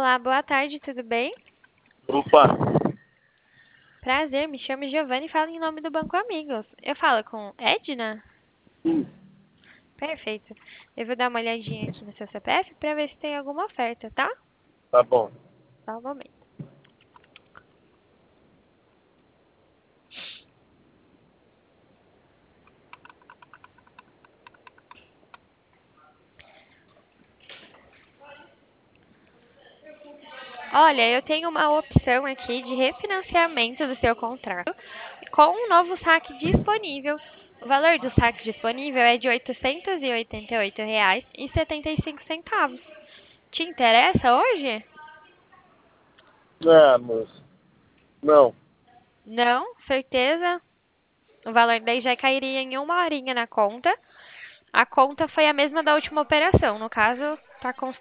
Olá, boa tarde, tudo bem? Opa, Prazer, me chamo Giovanni e falo em nome do Banco Amigos. Eu falo com Edna? sim, Perfeito. Eu vou dar uma olhadinha aqui no seu CPF para ver se tem alguma oferta, tá? tá bom. Só um momento. Olha, eu tenho uma opção aqui de refinanciamento do seu contrato com um novo saque disponível. O valor do saque disponível é de R$ 888,75. Te interessa hoje? Ah, moço, não, Não? Certeza? O valor daí já cairia em uma horinha na conta. A conta foi a mesma da última operação. No caso, está